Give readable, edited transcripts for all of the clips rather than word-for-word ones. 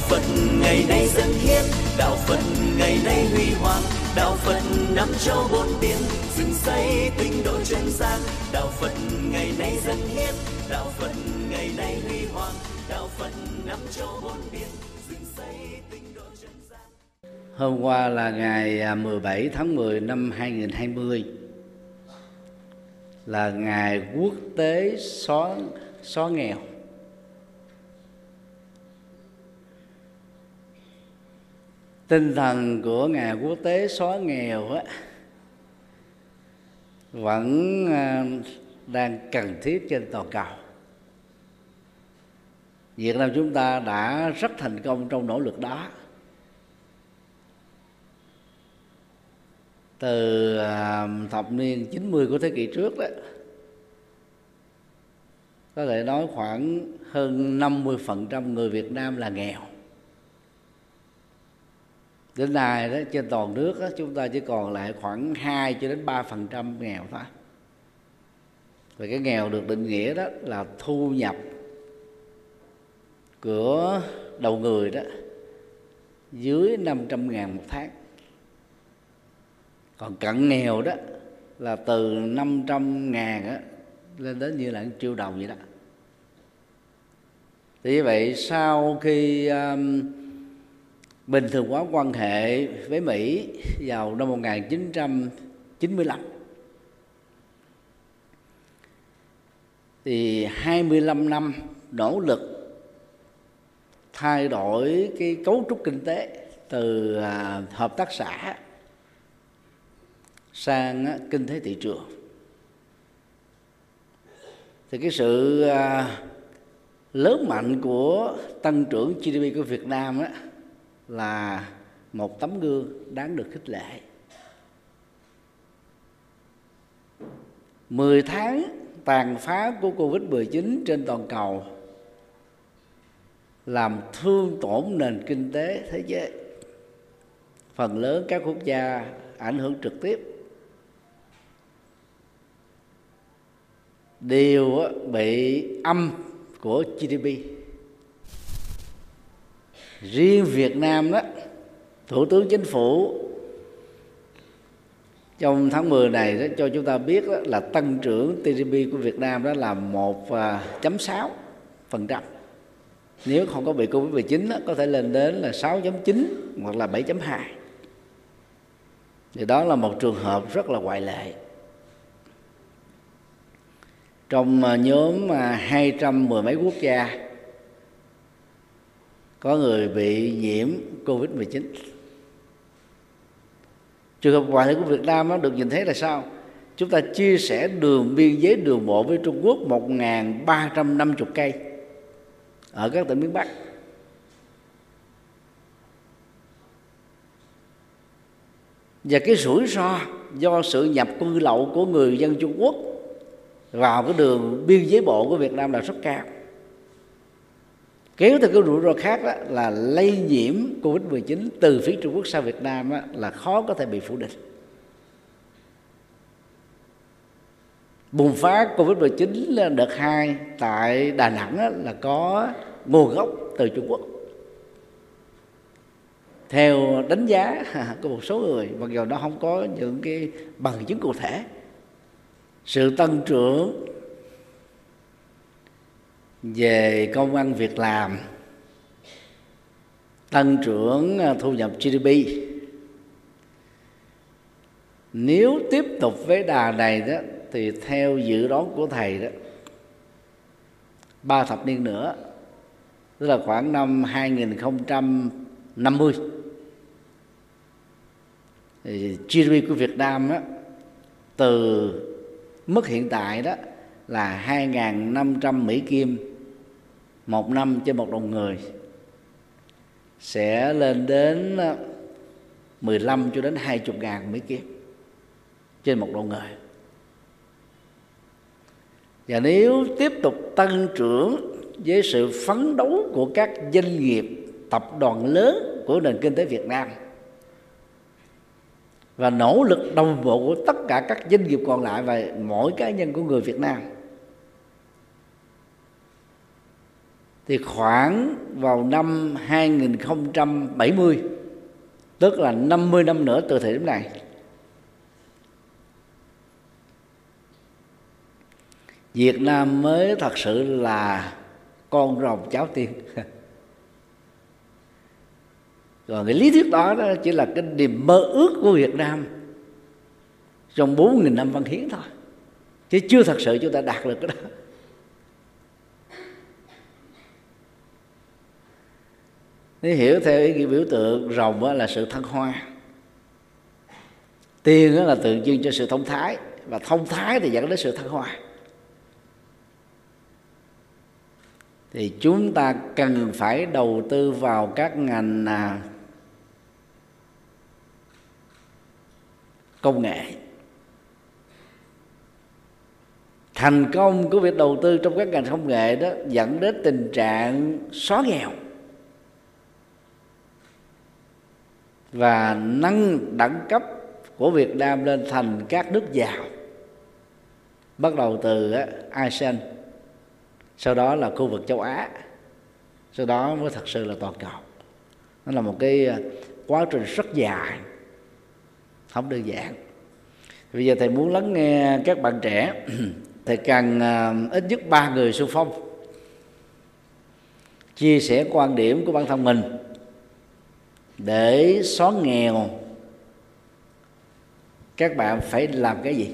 Phật ngày nay dân hiến, đạo Phật ngày nay huy hoàng, đạo Phật năm châu bốn biển, dựng xây tinh độ chân gian. Đạo Phật ngày nay dân hiến, đạo Phật ngày nay huy hoàng, đạo Phật năm châu bốn biển, dựng xây tinh độ chân gian. Hôm qua là ngày 17 tháng 10 năm 2020, là ngày quốc tế xóa nghèo. Tinh thần của ngày quốc tế xóa nghèo vẫn đang cần thiết trên toàn cầu. Việt Nam chúng ta đã rất thành công trong nỗ lực đó. Từ thập niên 90 của thế kỷ trước đó, có thể nói khoảng hơn 50% người Việt Nam là nghèo. Đến nay đó, trên toàn nước đó, chúng ta chỉ còn lại khoảng 2 cho đến 3% nghèo thôi. Và cái nghèo được định nghĩa đó là thu nhập của đầu người đó dưới 500.000 một tháng. Còn cận nghèo đó là từ 500.000 á, lên đến như là 1 triệu đồng vậy đó. Thì như vậy sau khi bình thường hóa quan hệ với Mỹ vào năm 1995, thì 25 năm nỗ lực thay đổi cái cấu trúc kinh tế từ hợp tác xã sang kinh tế thị trường, thì cái sự lớn mạnh của tăng trưởng GDP của Việt Nam là một tấm gương đáng được khích lệ. 10 tháng tàn phá của Covid-19 trên toàn cầu làm thương tổn nền kinh tế thế giới. Phần lớn các quốc gia ảnh hưởng trực tiếp đều bị âm của GDP. Riêng Việt Nam đó, Thủ tướng Chính phủ trong tháng 10 này đó, cho chúng ta biết đó, là tăng trưởng GDP của Việt Nam đó là 1,6%. Nếu không có bị Covid-19 đó, có thể lên đến là 6,9 hoặc là 7,2. Thì đó là một trường hợp rất là ngoại lệ. Trong nhóm 210 mấy quốc gia có người bị nhiễm Covid-19. Trường hợp ngoại lệ của Việt Nam nó được nhìn thấy là sao? Chúng ta chia sẻ đường biên giới đường bộ với Trung Quốc 1.350 cây ở các tỉnh miền Bắc. Và cái rủi ro do sự nhập cư lậu của người dân Trung Quốc vào cái đường biên giới bộ của Việt Nam là rất cao. Kéo theo cái rủi ro khác đó là lây nhiễm Covid-19 từ phía Trung Quốc sang Việt Nam đó, là khó có thể bị phủ định. Bùng phát Covid-19 đợt 2 tại Đà Nẵng đó, là có nguồn gốc từ Trung Quốc. Theo đánh giá của một số người, mặc dù nó không có những cái bằng chứng cụ thể, sự tăng trưởng về công ăn việc làm, tăng trưởng thu nhập GDP, nếu tiếp tục với đà này đó, thì theo dự đoán của thầy đó, 3 thập niên nữa, tức là khoảng năm 2050, thì GDP của Việt Nam đó, từ mức hiện tại đó là 2.500 Mỹ Kim một năm trên một đồng người, sẽ lên đến 15 cho đến 20.000 Mỹ Kim trên một đầu người. Và nếu tiếp tục tăng trưởng với sự phấn đấu của các doanh nghiệp, tập đoàn lớn của nền kinh tế Việt Nam và nỗ lực đồng bộ của tất cả các doanh nghiệp còn lại và mỗi cá nhân của người Việt Nam, thì khoảng vào năm 2070, tức là 50 năm nữa từ thời điểm này, Việt Nam mới thật sự là con rồng cháu tiên. Còn cái lý thuyết đó chỉ là cái niềm mơ ước của Việt Nam trong 4.000 năm văn hiến thôi, chứ chưa thật sự chúng ta đạt được cái đó. Nếu hiểu theo ý nghĩa biểu tượng, rồng là sự thăng hoa, tiên là tượng trưng cho sự thông thái, và thông thái thì dẫn đến sự thăng hoa. Thì chúng ta cần phải đầu tư vào các ngành công nghệ. Thành công của việc đầu tư trong các ngành công nghệ đó dẫn đến tình trạng xóa nghèo và nâng đẳng cấp của Việt Nam lên thành các nước giàu, bắt đầu từ ASEAN, sau đó là khu vực châu Á, sau đó mới thật sự là toàn cầu. Nó là một cái quá trình rất dài, không đơn giản. Bây giờ thầy muốn lắng nghe các bạn trẻ. Thầy cần ít nhất 3 người xung phong chia sẻ quan điểm của bản thân mình để xóa nghèo. Các bạn phải làm cái gì?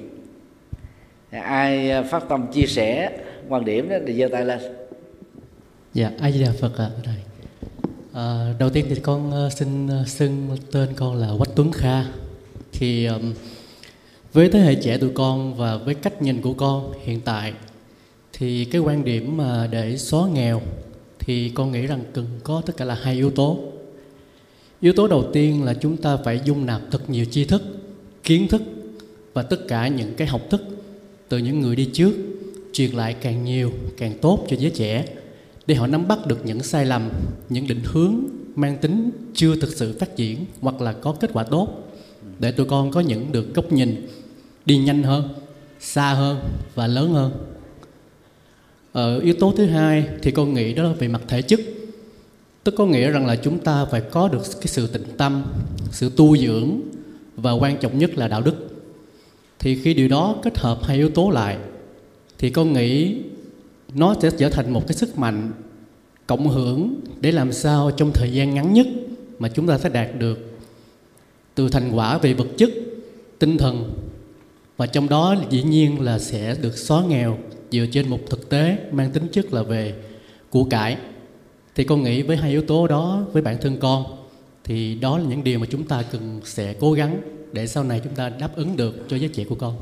Ai phát tâm chia sẻ quan điểm đó thì giơ tay lên. Dạ, A Di Đà Phật ạ. Đầu tiên thì con xin xưng tên con là Quách Tuấn Kha. Thì với thế hệ trẻ tụi con và với cách nhìn của con hiện tại, thì cái quan điểm mà để xóa nghèo thì con nghĩ rằng cần có tất cả là 2 yếu tố. Yếu tố đầu tiên là chúng ta phải dung nạp thật nhiều tri thức, kiến thức và tất cả những cái học thức từ những người đi trước, truyền lại càng nhiều càng tốt cho giới trẻ, để họ nắm bắt được những sai lầm, những định hướng mang tính chưa thực sự phát triển hoặc là có kết quả tốt, để tụi con có những được góc nhìn đi nhanh hơn, xa hơn và lớn hơn. Yếu tố thứ hai thì con nghĩ đó là về mặt thể chất. Tức có nghĩa rằng là chúng ta phải có được cái sự tịnh tâm, sự tu dưỡng và quan trọng nhất là đạo đức. Thì khi điều đó kết hợp 2 yếu tố lại thì con nghĩ nó sẽ trở thành một cái sức mạnh cộng hưởng để làm sao trong thời gian ngắn nhất mà chúng ta sẽ đạt được từ thành quả về vật chất, tinh thần, và trong đó dĩ nhiên là sẽ được xóa nghèo dựa trên một thực tế mang tính chất là về của cải. Thì con nghĩ với 2 yếu tố đó với bản thân con, thì đó là những điều mà chúng ta cần sẽ cố gắng để sau này chúng ta đáp ứng được cho giới trẻ của con.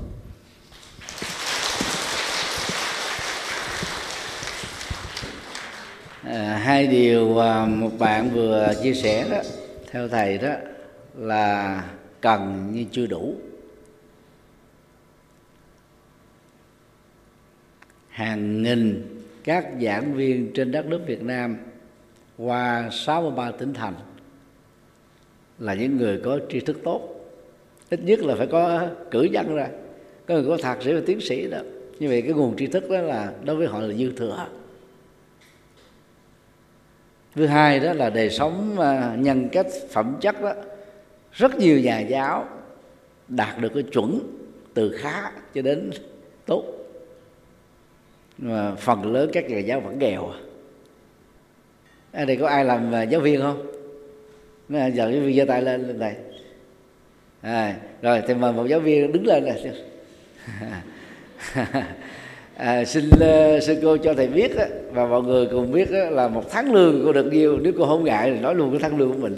Hai điều một bạn vừa chia sẻ đó, theo thầy đó là cần nhưng chưa đủ. Hàng nghìn các giảng viên trên đất nước Việt Nam qua 63 tỉnh thành là những người có tri thức tốt, ít nhất là phải có cử nhân ra, có người có thạc sĩ và tiến sĩ đó. Như vậy cái nguồn tri thức đó là đối với họ là dư thừa. Thứ hai đó là đời sống nhân cách phẩm chất đó, rất nhiều nhà giáo đạt được cái chuẩn từ khá cho đến tốt, mà phần lớn các nhà giáo vẫn nghèo. Ở đây có ai làm giáo viên không? Giờ giáo viên giơ tay lên này. Rồi thì mời một giáo viên đứng lên này. Xin cô cho thầy biết đó, và mọi người cùng biết đó, là một tháng lương cô được nhiêu. Nếu cô không ngại thì nói luôn cái tháng lương của mình.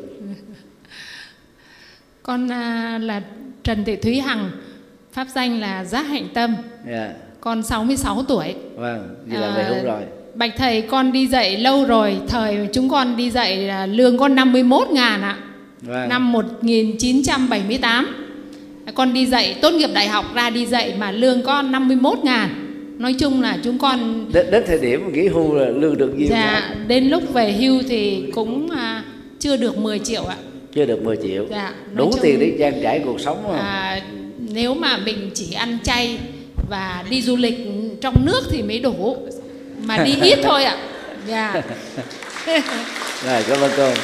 Con là Trần Thị Thúy Hằng, pháp danh là Giác Hạnh Tâm. Con 66 tuổi. Vâng, vậy là về đúng rồi. Bạch thầy, con đi dạy lâu rồi. Thời chúng con đi dạy là lương con 51.000 ạ. Vâng. Năm 1978 con đi dạy, tốt nghiệp đại học ra đi dạy mà lương con 51.000. Nói chung là chúng con đến thời điểm nghỉ hưu là lương được nhiêu? Dạ, đến lúc về hưu thì cũng chưa được 10 triệu ạ. Chưa được 10 triệu. Dạ, đủ tiền để trang trải cuộc sống không? Nếu mà mình chỉ ăn chay và đi du lịch trong nước thì mới đủ, mà đi ít thôi ạ. Dạ. Rồi, cảm ơn cô.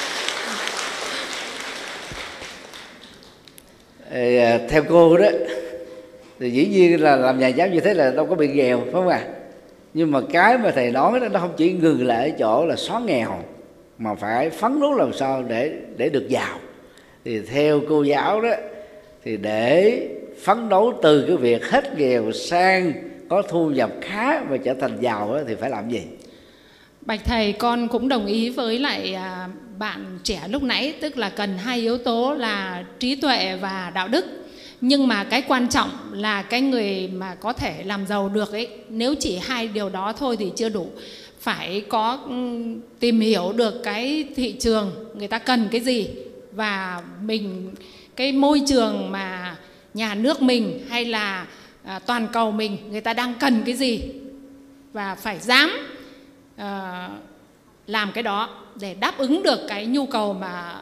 Theo cô đó thì dĩ nhiên là làm nhà giáo như thế là đâu có bị nghèo, phải không ạ? Nhưng mà cái mà thầy nói đó, nó không chỉ ngừng lại ở chỗ là xóa nghèo, mà phải phấn đấu làm sao để được giàu. Thì theo cô giáo đó, thì để phấn đấu từ cái việc hết nghèo sang có thu nhập khá và trở thành giàu đó, thì phải làm gì? Bạch thầy, con cũng đồng ý với lại bạn trẻ lúc nãy, tức là cần hai yếu tố là trí tuệ và đạo đức. Nhưng mà cái quan trọng là cái người mà có thể làm giàu được ấy, nếu chỉ hai điều đó thôi thì chưa đủ. Phải có tìm hiểu được cái thị trường người ta cần cái gì, và mình cái môi trường mà nhà nước mình hay là toàn cầu mình người ta đang cần cái gì, và phải dám làm cái đó để đáp ứng được cái nhu cầu mà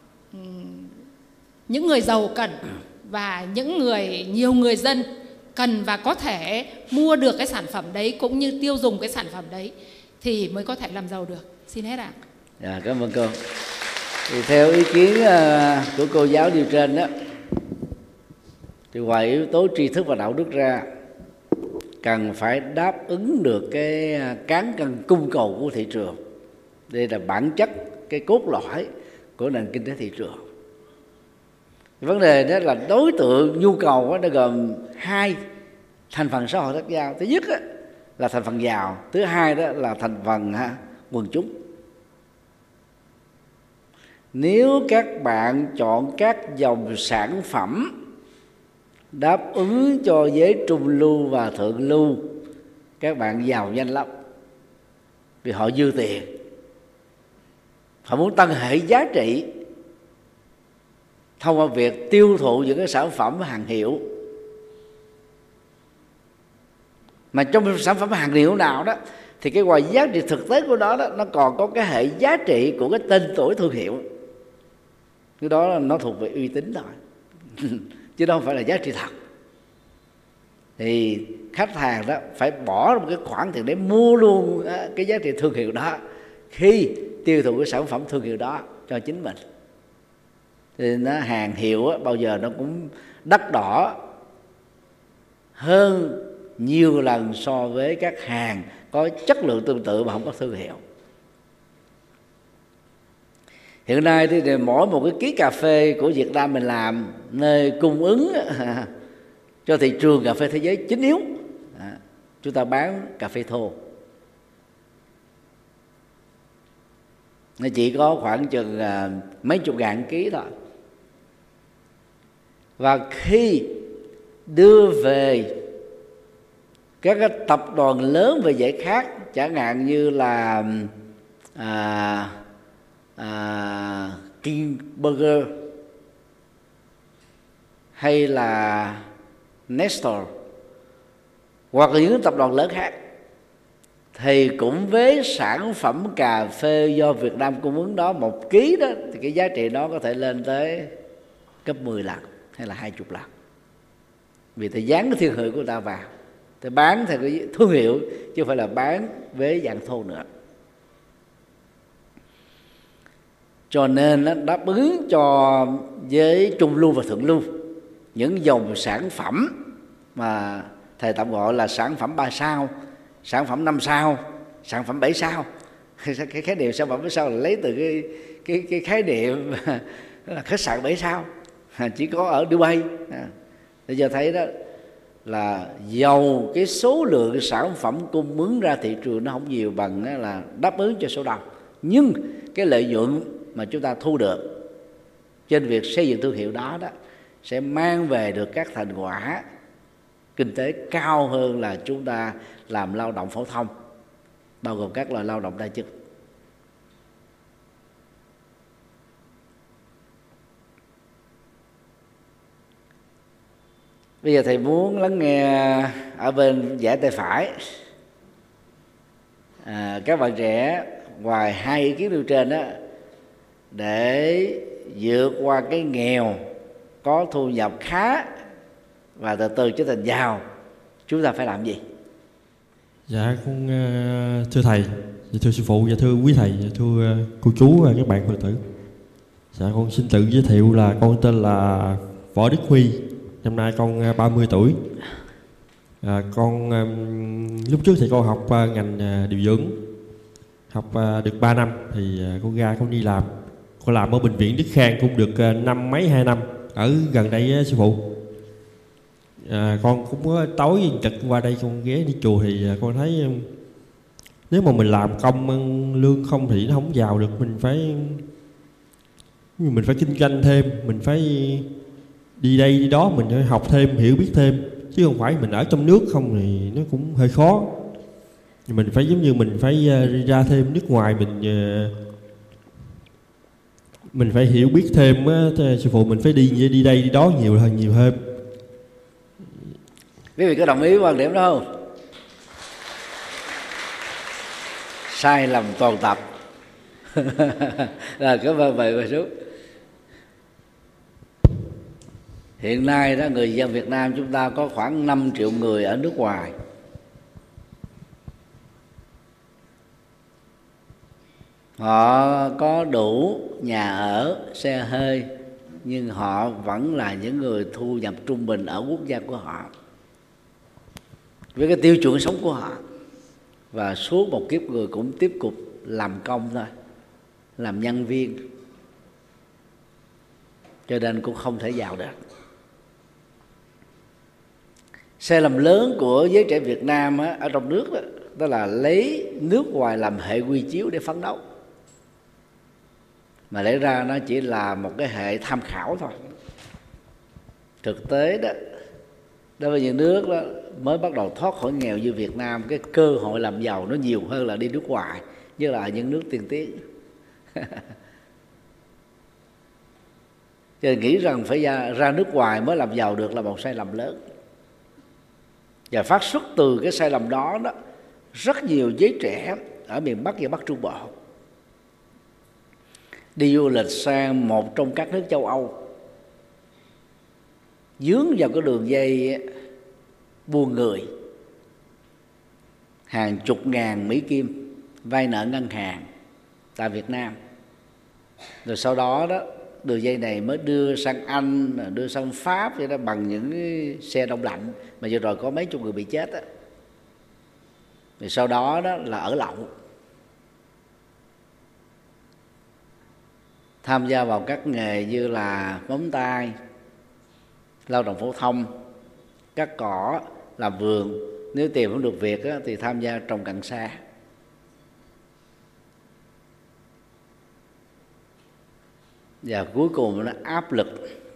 những người giàu cần và nhiều người dân cần và có thể mua được cái sản phẩm đấy cũng như tiêu dùng cái sản phẩm đấy thì mới có thể làm giàu được. Xin hết ạ. Dạ, cảm ơn cô. Thì theo ý kiến của cô giáo điều trên đó, thì ngoài yếu tố tri thức và đạo đức ra, cần phải đáp ứng được cái cán cân cung cầu của thị trường. Đây là bản chất, cái cốt lõi của nền kinh tế thị trường. Vấn đề đó là đối tượng nhu cầu đó, nó gồm hai thành phần xã hội khác nhau. Thứ nhất là thành phần giàu, thứ hai đó là thành phần quần chúng. Nếu các bạn chọn các dòng sản phẩm đáp ứng cho giới trung lưu và thượng lưu, các bạn giàu nhanh lắm, vì họ dư tiền, họ muốn tăng hệ giá trị thông qua việc tiêu thụ những cái sản phẩm hàng hiệu. Mà trong sản phẩm hàng hiệu nào đó thì cái ngoài giá trị thực tế của nó đó, nó còn có cái hệ giá trị của cái tên tuổi thương hiệu. Cái đó nó thuộc về uy tín thôi chứ đó không phải là giá trị thật. Thì khách hàng đó phải bỏ một cái khoản tiền để mua luôn cái giá trị thương hiệu đó khi tiêu thụ cái sản phẩm thương hiệu đó cho chính mình. Thì nó hàng hiệu bao giờ nó cũng đắt đỏ hơn nhiều lần so với các hàng có chất lượng tương tự mà không có thương hiệu. Hiện nay thì mỗi một cái ký cà phê của Việt Nam mình làm nơi cung ứng cho thị trường cà phê thế giới chính yếu, chúng ta bán cà phê thô. Nó chỉ có khoảng chừng mấy chục ngàn ký thôi. Và khi đưa về các cái tập đoàn lớn về giải khát, chẳng hạn như là King Burger hay là Nestor hoặc là những tập đoàn lớn khác, thì cũng với sản phẩm cà phê do Việt Nam cung ứng đó, 1 ký đó, thì cái giá trị đó có thể lên tới gấp 10 lần hay là 20 lần. Vì ta dán cái thương hiệu của ta vào, ta bán theo cái thương hiệu chứ không phải là bán với dạng thô nữa. Cho nên nó đáp ứng cho với trung lưu và thượng lưu những dòng sản phẩm mà thầy tạm gọi là sản phẩm 3 sao, sản phẩm 5 sao, sản phẩm 7 sao. Cái khái niệm sản phẩm 7 sao là lấy từ cái khái niệm là khách sạn 7 sao chỉ có ở Dubai. Để cho thấy đó là dầu cái số lượng sản phẩm cung ứng ra thị trường nó không nhiều bằng là đáp ứng cho số đông, nhưng cái lợi nhuận mà chúng ta thu được trên việc xây dựng thương hiệu đó sẽ mang về được các thành quả kinh tế cao hơn là chúng ta làm lao động phổ thông, bao gồm các loại lao động đa chức. Bây giờ thầy muốn lắng nghe ở bên dãy tay phải. Các bạn trẻ ngoài hai ý kiến nêu trên đó, để vượt qua cái nghèo, có thu nhập khá và từ từ trở thành giàu, chúng ta phải làm gì? Dạ con thưa thầy, Dạ thưa sư phụ, dạ thưa quý thầy, dạ thưa cô chú và các bạn Phật tử. Dạ con xin tự giới thiệu là con tên là Võ Đức Huy, năm nay con 30 tuổi. Con lúc trước thì con học ngành điều dưỡng, học được 3 năm thì con ra con đi làm. Con làm ở bệnh viện Đức Khang cũng được 2 năm ở gần đây sư phụ. Con cũng có tối trực qua đây con ghé đi chùa thì con thấy nếu mà mình làm công lương không thì nó không vào được, mình phải kinh doanh thêm, mình phải đi đây đi đó, mình phải học thêm, hiểu biết thêm, chứ không phải mình ở trong nước không thì nó cũng hơi khó. Mình phải giống như mình phải ra thêm nước ngoài, mình phải hiểu biết thêm á, sư phụ, mình phải đi đây đi đó nhiều hơn. Quý vị có đồng ý với quan điểm đó không? Sai lầm toàn tập. Là cái vậy xuống. Hiện nay đó, người dân Việt Nam chúng ta có khoảng 5 triệu người ở nước ngoài. Họ có đủ nhà ở, xe hơi, nhưng họ vẫn là những người thu nhập trung bình ở quốc gia của họ, với cái tiêu chuẩn sống của họ. Và suốt một kiếp người cũng tiếp tục làm công thôi, làm nhân viên, cho nên cũng không thể giàu được. Sai lầm lớn của giới trẻ Việt Nam ở trong nước đó là lấy nước ngoài làm hệ quy chiếu để phấn đấu, mà lẽ ra nó chỉ là một cái hệ tham khảo thôi. Thực tế đó, đối với những nước đó mới bắt đầu thoát khỏi nghèo như Việt Nam, cái cơ hội làm giàu nó nhiều hơn là đi nước ngoài, như là những nước tiên tiến. Cho nên nghĩ rằng phải ra nước ngoài mới làm giàu được là một sai lầm lớn. Và phát xuất từ cái sai lầm đó rất nhiều giới trẻ ở miền Bắc và Bắc Trung Bộ đi du lịch sang một trong các nước châu Âu, dướng vào cái đường dây buôn người, hàng chục ngàn Mỹ Kim vay nợ ngân hàng tại Việt Nam. Rồi sau đó đường dây này mới đưa sang Anh, đưa sang Pháp vậy đó, bằng những xe đông lạnh mà vừa rồi có mấy chục người bị chết đó. Rồi sau đó là ở lậu, tham gia vào các nghề như là móng tay, lao động phổ thông, cắt cỏ, làm vườn. Nếu tìm không được việc thì tham gia trồng cần sa. Và cuối cùng nó áp lực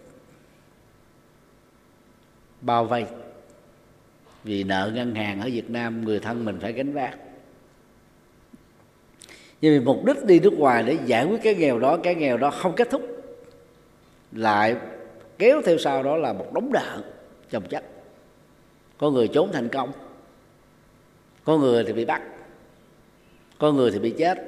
bao vây, vì nợ ngân hàng ở Việt Nam người thân mình phải gánh vác. Nhưng vì mục đích đi nước ngoài để giải quyết cái nghèo đó không kết thúc, lại kéo theo sau đó là một đống nợ chồng chất. Có người trốn thành công, có người thì bị bắt, có người thì bị chết.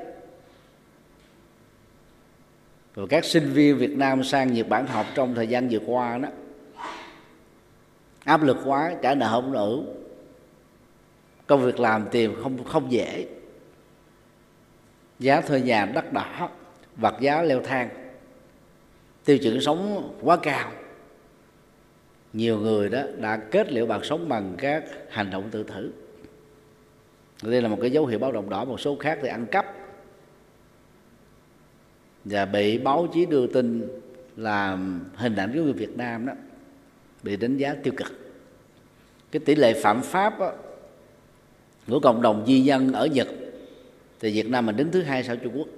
Rồi các sinh viên Việt Nam sang Nhật Bản học trong thời gian vừa qua đó, áp lực quá, trả nợ không nổi, công việc làm tìm không dễ, giá thuê nhà đắt đỏ, vật giá leo thang, tiêu chuẩn sống quá cao. Nhiều người đó đã kết liễu mạng sống bằng các hành động tự tử. Đây là một cái dấu hiệu báo động đỏ. Một số khác thì ăn cắp và bị báo chí đưa tin là hình ảnh của người Việt Nam đó bị đánh giá tiêu cực. Cái tỷ lệ phạm pháp của cộng đồng di dân ở Nhật thì Việt Nam mình đứng thứ 2 sau Trung Quốc.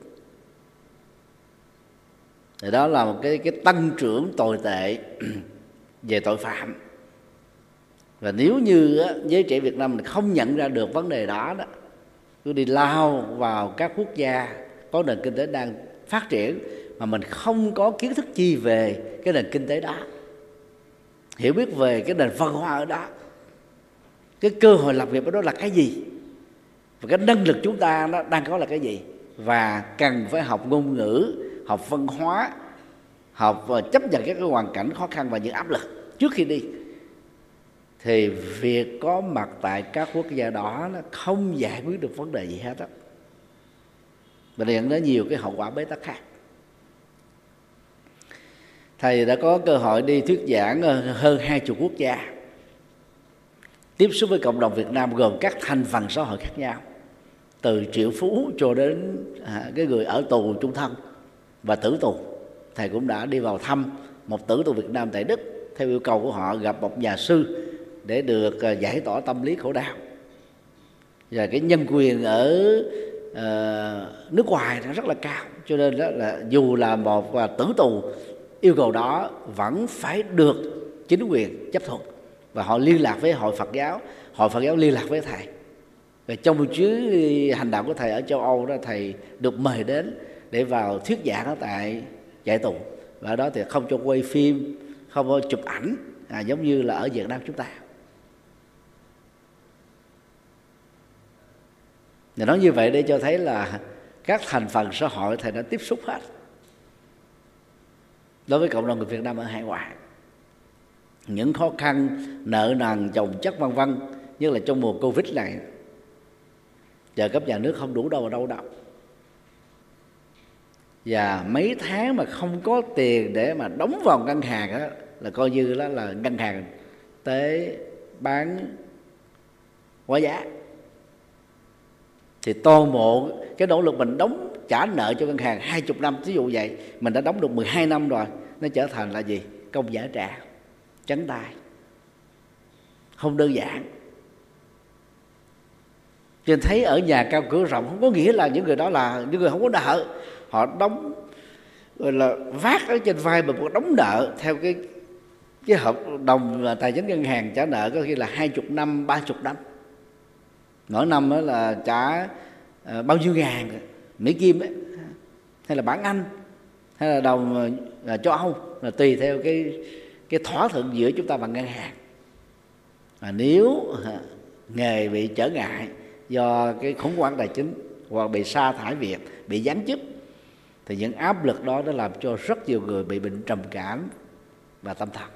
Thì đó là một cái tăng trưởng tồi tệ về tội phạm. Và nếu như giới trẻ Việt Nam mình không nhận ra được vấn đề đó cứ đi lao vào các quốc gia có nền kinh tế đang phát triển mà mình không có kiến thức chi về cái nền kinh tế đó, hiểu biết về cái nền văn hóa ở đó, cái cơ hội lập nghiệp ở đó là cái gì, và cái năng lực chúng ta nó đang có là cái gì, và cần phải học ngôn ngữ, học văn hóa, học và chấp nhận các cái hoàn cảnh khó khăn và những áp lực trước khi đi, thì việc có mặt tại các quốc gia đó nó không giải quyết được vấn đề gì hết á. và dẫn đến nhiều cái hậu quả bế tắc khác. Thầy đã có cơ hội đi thuyết giảng ở hơn 20 quốc gia, tiếp xúc với cộng đồng Việt Nam gồm các thành phần xã hội khác nhau, từ triệu phú cho đến cái người ở tù chung thân và tử tù. Thầy cũng đã đi vào thăm một tử tù Việt Nam tại Đức theo yêu cầu của họ, gặp một nhà sư để được giải tỏa tâm lý khổ đau. Và cái nhân quyền ở nước ngoài nó rất là cao, cho nên đó là dù là một tử tù, yêu cầu đó vẫn phải được chính quyền chấp thuận, và họ liên lạc với hội Phật giáo, hội Phật giáo liên lạc với thầy. Và trong một chuyến hành đạo của thầy ở châu Âu đó, thầy được mời đến để vào thuyết giảng ở tại trại tù, và ở đó thì không cho quay phim, không có chụp ảnh giống như là ở Việt Nam chúng ta. Và nói như vậy để cho thấy là các thành phần xã hội thầy đã tiếp xúc hết đối với cộng đồng người Việt Nam ở hải ngoại. Những khó khăn, nợ nần, chồng chất vân vân, nhất là trong mùa Covid này, trợ cấp nhà nước không đủ đâu vào đâu đâu, và mấy tháng mà không có tiền để mà đóng vào ngân hàng đó, là coi như đó là ngân hàng tới bán quá giá. Thì toàn bộ cái nỗ lực mình đóng trả nợ cho ngân hàng 20 năm, ví dụ vậy, mình đã đóng được 12 năm rồi, nó trở thành là gì? Công giả trà, trắng tay, không đơn giản. Cho nên thấy ở nhà cao cửa rộng không có nghĩa là những người đó là những người không có nợ. Họ đóng gọi là vác ở trên vai mà đóng nợ theo cái hợp đồng tài chính ngân hàng trả nợ, có khi là 20 năm, 30 năm. Mỗi năm đó là trả bao nhiêu ngàn Mỹ Kim ấy, hay là bảng Anh, hay là đồng châu Âu, là tùy theo cái thỏa thuận giữa chúng ta và ngân hàng. Nếu nghề bị trở ngại do cái khủng hoảng tài chính, hoặc bị sa thải việc, bị giáng chức, thì những áp lực đó đã làm cho rất nhiều người bị bệnh trầm cảm và tâm thần.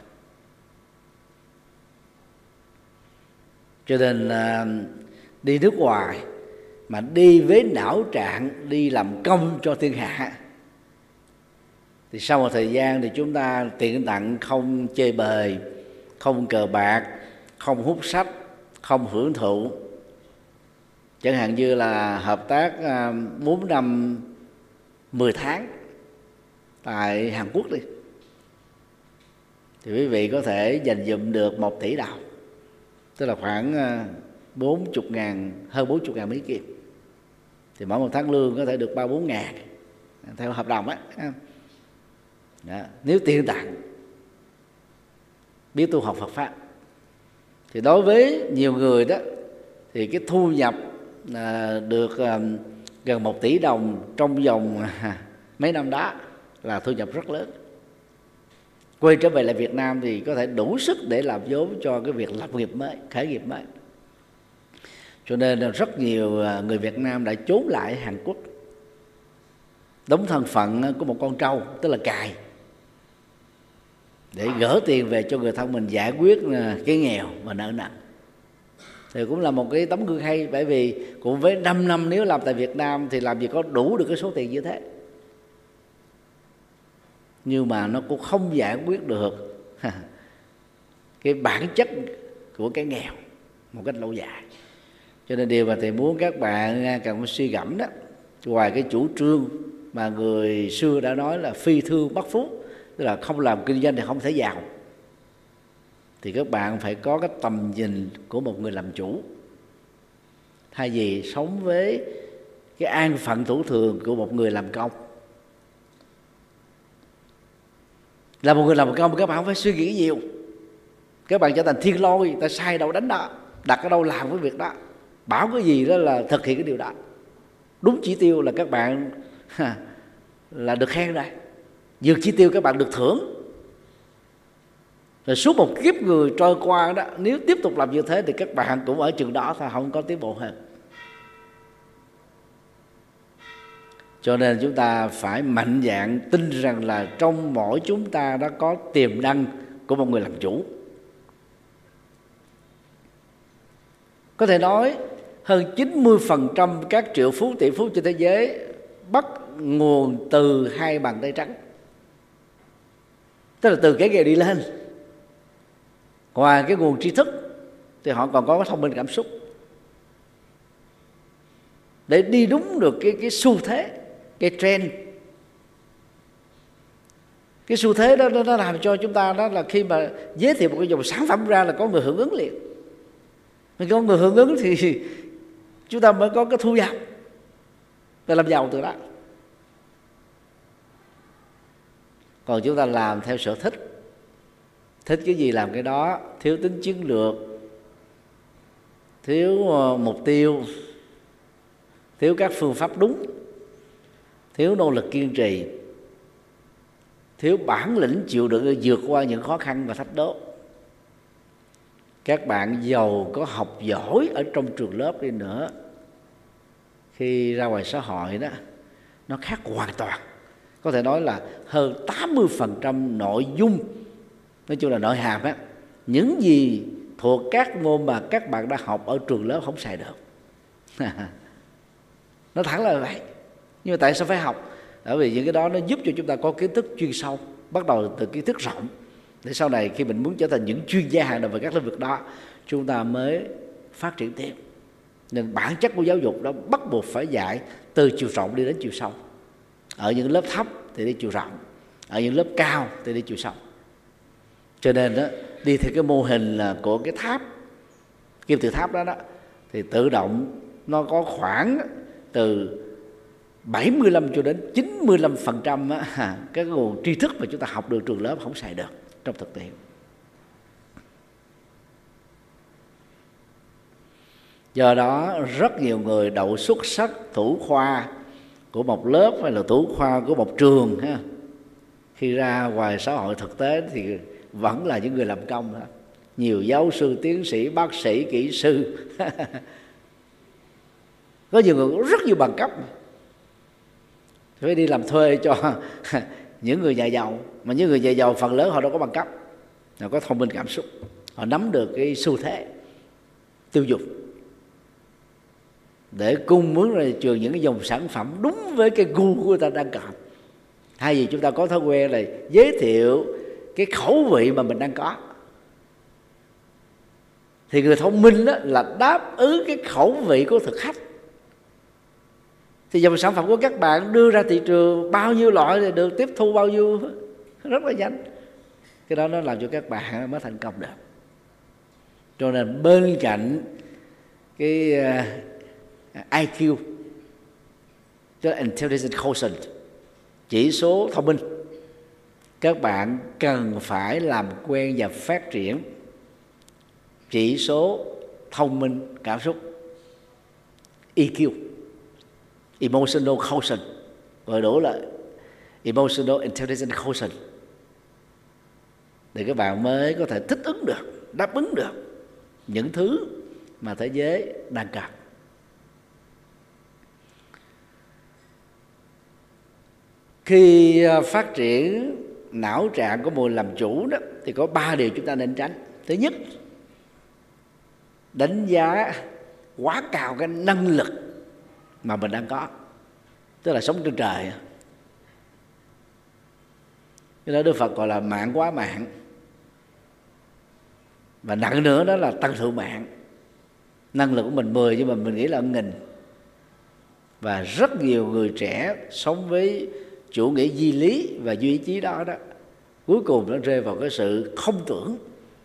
Cho nên đi nước ngoài mà đi với não trạng đi làm công cho thiên hạ, thì sau một thời gian thì chúng ta tiện tặng, không chơi bời, không cờ bạc, không hút sách, không hưởng thụ. Chẳng hạn như là hợp tác 4 năm 10 tháng tại Hàn Quốc đi, thì quý vị có thể dành dụm được 1 tỷ đồng, tức là khoảng 40.000, hơn 40.000 Mỹ Kim. Thì mỗi một tháng lương có thể được 3-4 ngàn theo hợp đồng á. Đó, nếu tiền tặng, biết tu học Phật pháp. Thì đối với nhiều người đó, thì cái thu nhập được gần 1 tỷ đồng trong vòng mấy năm đó là thu nhập rất lớn. Quay trở về lại Việt Nam thì có thể đủ sức để làm vốn cho cái việc lập nghiệp mới, khởi nghiệp mới. Cho nên rất nhiều người Việt Nam đã trốn lại Hàn Quốc, đóng thân phận của một con trâu, tức là cài, để gỡ tiền về cho người thân mình giải quyết cái nghèo và nợ nần. Thì cũng là một cái tấm gương hay, bởi vì cũng với 5 năm nếu làm tại Việt Nam thì làm gì có đủ được cái số tiền như thế. Nhưng mà nó cũng không giải quyết được cái bản chất của cái nghèo một cách lâu dài. Cho nên điều mà thầy muốn các bạn cần phải suy gẫm đó, ngoài cái chủ trương mà người xưa đã nói là phi thương bất phú, tức là không làm kinh doanh thì không thể giàu, thì các bạn phải có cái tầm nhìn của một người làm chủ, thay vì sống với cái an phận thủ thường của một người làm công. Là một người làm công, các bạn không phải suy nghĩ nhiều, các bạn trở thành thiên lôi, ta sai đâu đánh đó, đặt ở đâu làm cái việc đó, bảo cái gì đó là thực hiện cái điều đó, đúng chỉ tiêu là các bạn là được khen đây, vượt chỉ tiêu các bạn được thưởng. Rồi suốt một kiếp người trôi qua đó, nếu tiếp tục làm như thế thì các bạn cũng ở chừng đó thôi, không có tiến bộ hơn. Cho nên chúng ta phải mạnh dạn tin rằng là trong mỗi chúng ta đã có tiềm năng của một người làm chủ. Có thể nói hơn 90% các triệu phú tỷ phú trên thế giới bắt nguồn từ hai bàn tay trắng, tức là từ cái nghề đi lên. Ngoài cái nguồn tri thức thì họ còn có cái thông minh cảm xúc để đi đúng được cái xu thế, cái trend. Cái xu thế đó nó làm cho chúng ta đó là khi mà giới thiệu một cái dòng sản phẩm ra là có người hưởng ứng liền. Mình có người hưởng ứng thì chúng ta mới có cái thu nhập và làm giàu từ đó. Còn chúng ta làm theo sở thích, thích cái gì làm cái đó, thiếu tính chiến lược, thiếu mục tiêu, thiếu các phương pháp đúng, thiếu nỗ lực kiên trì, thiếu bản lĩnh chịu đựng để vượt qua những khó khăn và thách đố. Các bạn giàu có học giỏi ở trong trường lớp đi nữa, khi ra ngoài xã hội đó nó khác hoàn toàn. Có thể nói là hơn 80% nội dung, nói chung là nội hàm á, những gì thuộc các môn mà các bạn đã học ở trường lớp không xài được. Nó thẳng là vậy. Nhưng mà tại sao phải học? Bởi vì những cái đó nó giúp cho chúng ta có kiến thức chuyên sâu, bắt đầu từ kiến thức rộng, để sau này khi mình muốn trở thành những chuyên gia hàng đầu về các lĩnh vực đó, chúng ta mới phát triển tiếp. Nên bản chất của giáo dục đó bắt buộc phải dạy từ chiều rộng đi đến chiều sâu. Ở những lớp thấp thì đi chiều rộng, ở những lớp cao thì đi chiều sâu. Cho nên đó, đi theo cái mô hình là của cái tháp, kim tự tháp đó thì tự động nó có khoảng từ 75 cho đến 95% cái nguồn tri thức mà chúng ta học được trường lớp không xài được trong thực tiễn. Do đó rất nhiều người đậu xuất sắc thủ khoa của một lớp hay là thủ khoa của một trường ha, khi ra ngoài xã hội thực tế thì vẫn là những người làm công đó. Nhiều giáo sư, tiến sĩ, bác sĩ, kỹ sư có nhiều người có rất nhiều bằng cấp, phải đi làm thuê cho những người nhà giàu. Mà những người nhà giàu phần lớn họ đâu có bằng cấp, họ có thông minh cảm xúc, họ nắm được cái xu thế tiêu dùng để cung mướn ra thị trường những cái dòng sản phẩm đúng với cái gu của người ta đang cần. Hay vì chúng ta có thói quen là giới thiệu cái khẩu vị mà mình đang có, thì người thông minh đó là đáp ứng cái khẩu vị của thực khách. Thì dòng sản phẩm của các bạn đưa ra thị trường bao nhiêu loại thì được tiếp thu bao nhiêu rất là nhanh. Cái đó nó làm cho các bạn mới thành công được. Cho nên bên cạnh cái IQ, cho intelligence quotient, chỉ số thông minh, các bạn cần phải làm quen và phát triển chỉ số thông minh cảm xúc, EQ, emotional quotient, gọi đủ là emotional intelligence quotient, để các bạn mới có thể thích ứng được, đáp ứng được những thứ mà thế giới đang cần. Khi phát triển não trạng của người làm chủ đó thì có 3 điều chúng ta nên tránh. Thứ nhất, đánh giá quá cao cái năng lực mà mình đang có, tức là sống trên trời. Cái đó Đức Phật gọi là mạng quá mạng, và nặng nữa đó là tăng thượng mạng. Năng lực của mình 10 nhưng mà mình nghĩ là 1.000. Và rất nhiều người trẻ sống với chủ nghĩa duy lý và duy chí đó cuối cùng nó rơi vào cái sự không tưởng.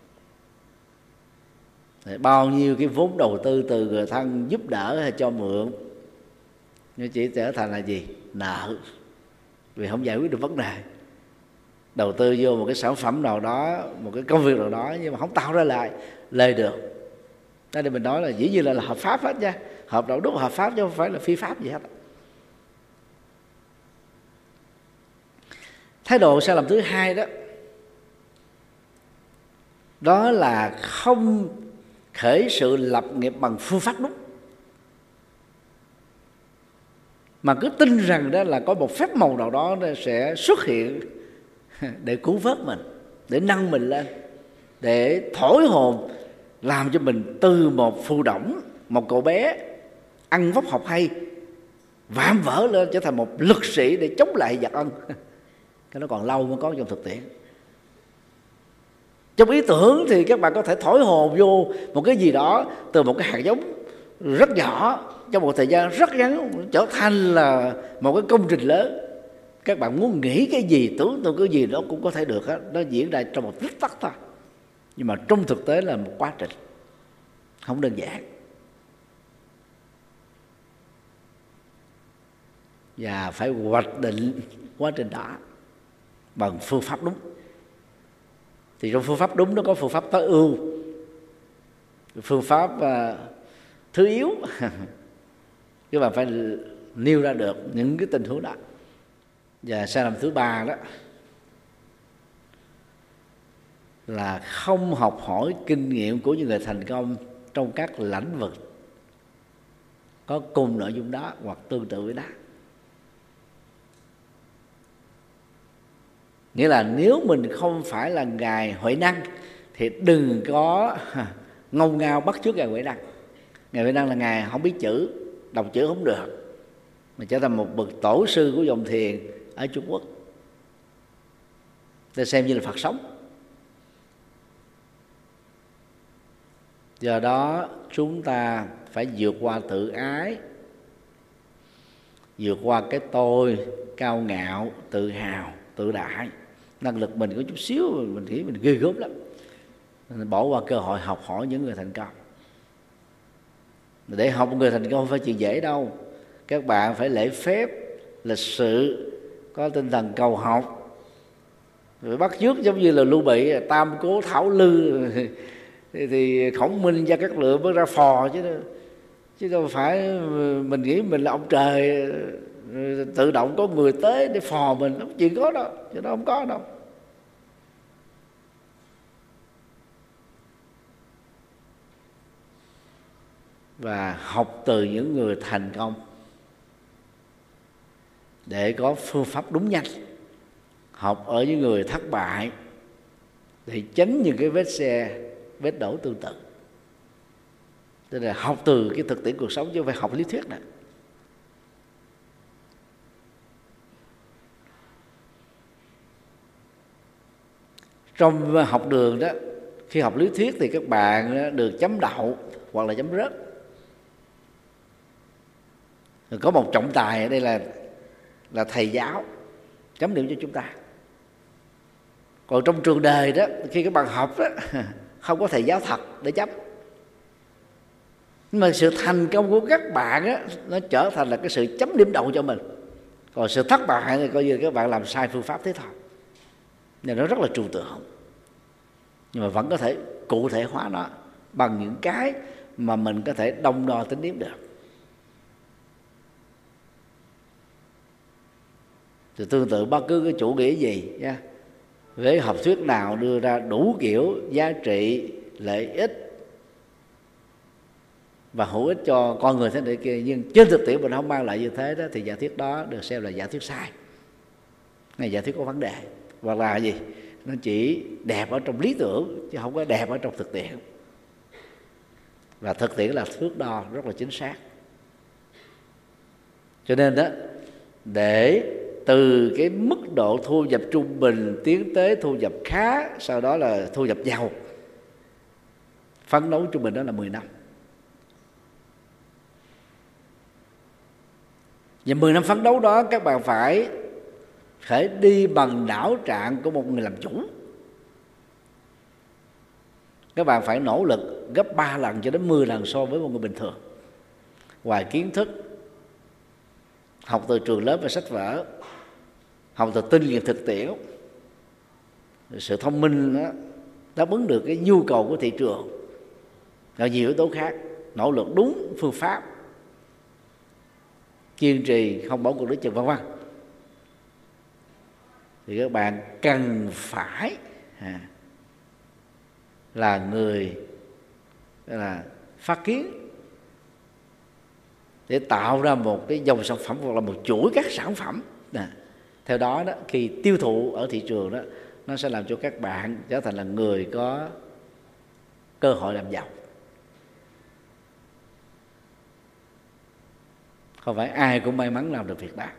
Bao nhiêu cái vốn đầu tư từ người thân giúp đỡ hay cho mượn, nó chỉ trở thành là gì? Nợ, vì không giải quyết được vấn đề. Đầu tư vô một cái sản phẩm nào đó, một cái công việc nào đó, nhưng mà không tạo ra lại lời được. Đây mình nói là dĩ nhiên là hợp pháp hết nha, hợp đạo đức hợp pháp chứ không phải là phi pháp gì hết. Thái độ sai lầm thứ hai đó là không khởi sự lập nghiệp bằng phương pháp đúng, mà cứ tin rằng đó là có một phép màu nào đó sẽ xuất hiện để cứu vớt mình, để nâng mình lên, để thổi hồn, làm cho mình từ một phù đổng, một cậu bé ăn vóc học hay, vạm vỡ lên trở thành một lực sĩ để chống lại giặc ân. Cái đó còn lâu mới có trong thực tiễn. Trong ý tưởng thì các bạn có thể thổi hồn vô một cái gì đó từ một cái hạt giống rất nhỏ, trong một thời gian rất ngắn trở thành là một cái công trình lớn. Các bạn muốn nghĩ cái gì, tưởng tượng cái gì đó cũng có thể được hết. Nó diễn ra trong một tích tắc thôi. Nhưng mà trong thực tế là một quá trình không đơn giản. Và phải hoạch định quá trình đó bằng phương pháp đúng. Thì trong phương pháp đúng nó có phương pháp tối ưu, phương pháp thứ yếu. Các bạn phải nêu ra được những cái tình huống đó. Và sai lầm thứ ba đó là không học hỏi kinh nghiệm của những người thành công trong các lĩnh vực có cùng nội dung đó hoặc tương tự với đó. Nghĩa là nếu mình không phải là Ngài Huệ Năng thì đừng có ngông ngao bắt chước Ngài Huệ Năng. Ngài Huệ Năng là Ngài không biết chữ, đọc chữ không được, mà trở thành một bậc tổ sư của dòng thiền ở Trung Quốc. Ta xem như là Phật sống. Do đó chúng ta phải vượt qua tự ái, vượt qua cái tôi cao ngạo, tự hào, tự đại. Năng lực mình có chút xíu mình nghĩ mình ghê gớm lắm, mình bỏ qua cơ hội học hỏi những người thành công. Để học một người thành công không phải chuyện dễ đâu. Các bạn phải lễ phép, lịch sự, có tinh thần cầu học, rồi bắt chước giống như là Lưu Bị tam cố thảo lư thì Khổng Minh Gia Cát Lượng mới ra phò chứ đâu phải mình nghĩ mình là ông trời tự động có người tới để phò mình. Không chuyện có đâu, chứ nó không có đâu. Và học từ những người thành công để có phương pháp đúng nhanh. Học ở những người thất bại để tránh những cái vết xe, vết đổ tương tự. Tức là học từ cái thực tiễn cuộc sống chứ không phải học lý thuyết nữa. Trong học đường đó, khi học lý thuyết thì các bạn được chấm đậu hoặc là chấm rớt. Rồi có một trọng tài ở đây là thầy giáo chấm điểm cho chúng ta. Còn trong trường đời đó, khi các bạn học đó, không có thầy giáo thật để chấm. Nhưng mà sự thành công của các bạn á, nó trở thành là cái sự chấm điểm đậu cho mình. Còn sự thất bại thì coi như các bạn làm sai phương pháp thế thôi. Nên nó rất là trừu tượng. Nhưng mà vẫn có thể cụ thể hóa nó bằng những cái mà mình có thể đong đo tính điểm được. Thì tương tự bất cứ cái chủ nghĩa gì nha, với học thuyết nào đưa ra đủ kiểu giá trị, lợi ích và hữu ích cho con người thế này kia, nhưng trên thực tiễn mình không mang lại như thế đó, thì giả thuyết đó được xem là giả thuyết sai, này giả thuyết có vấn đề. Hoặc là gì, nó chỉ đẹp ở trong lý tưởng chứ không có đẹp ở trong thực tiễn. Và thực tiễn là thước đo rất là chính xác. Cho nên đó, để từ cái mức độ thu nhập trung bình tiến tới thu nhập khá, sau đó là thu nhập giàu, phấn đấu trung bình đó là 10 năm. Và 10 năm phấn đấu đó các bạn phải đi bằng não trạng của một người làm chủ. Các bạn phải nỗ lực gấp 3 lần cho đến 10 lần so với một người bình thường. Ngoài kiến thức học từ trường lớp và sách vở, học từ kinh nghiệm thực tiễn, sự thông minh đó, đáp ứng được cái nhu cầu của thị trường, và nhiều yếu tố khác, nỗ lực đúng phương pháp, kiên trì không bỏ cuộc đối chừng, vân vân, thì các bạn cần phải là người phát kiến để tạo ra một cái dòng sản phẩm hoặc là một chuỗi các sản phẩm. Theo đó, khi tiêu thụ ở thị trường đó, nó sẽ làm cho các bạn trở thành là người có cơ hội làm giàu. không phải ai cũng may mắn làm được việc đó.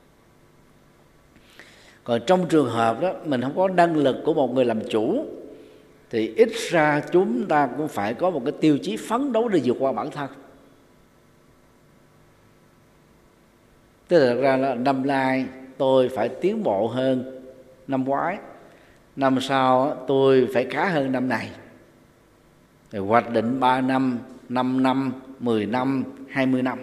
Còn trong trường hợp đó mình không có năng lực của một người làm chủ, thì ít ra chúng ta cũng phải có một cái tiêu chí phấn đấu để vượt qua bản thân. Tức là thật ra là năm nay tôi phải tiến bộ hơn năm ngoái, năm sau tôi phải khá hơn năm này. Rồi hoạch định 3 năm, 5 năm, 10 năm, 20 năm.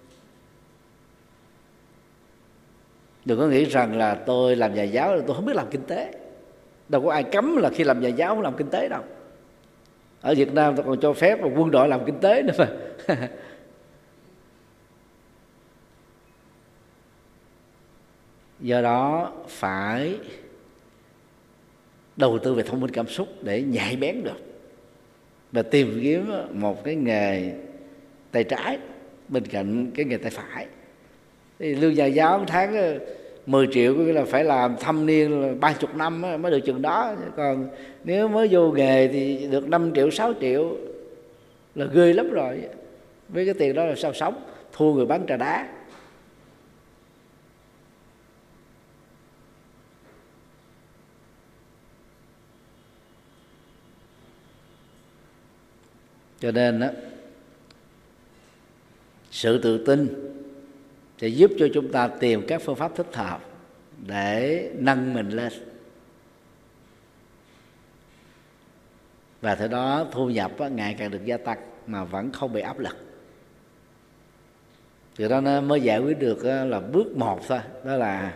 Đừng có nghĩ rằng là tôi làm nhà giáo rồi tôi không biết làm kinh tế. Đâu có ai cấm là khi làm nhà giáo không làm kinh tế đâu. Ở Việt Nam ta còn cho phép là quân đội làm kinh tế nữa mà. Do đó phải đầu tư về thông minh cảm xúc để nhạy bén được, và tìm kiếm một cái nghề tay trái bên cạnh cái nghề tay phải. Thì lương nhà giáo tháng 10 triệu có nghĩa là phải làm thâm niên 30 năm mới được chừng đó. Còn nếu mới vô nghề thì được 5 triệu, 6 triệu là ghê lắm rồi. Với cái tiền đó là sao sống, thua người bán trà đá. Cho nên đó, sự tự tin sẽ giúp cho chúng ta tìm các phương pháp thích hợp để nâng mình lên, và từ đó thu nhập ngày càng được gia tăng mà vẫn không bị áp lực. Từ đó nó mới giải quyết được là bước 1 thôi, đó là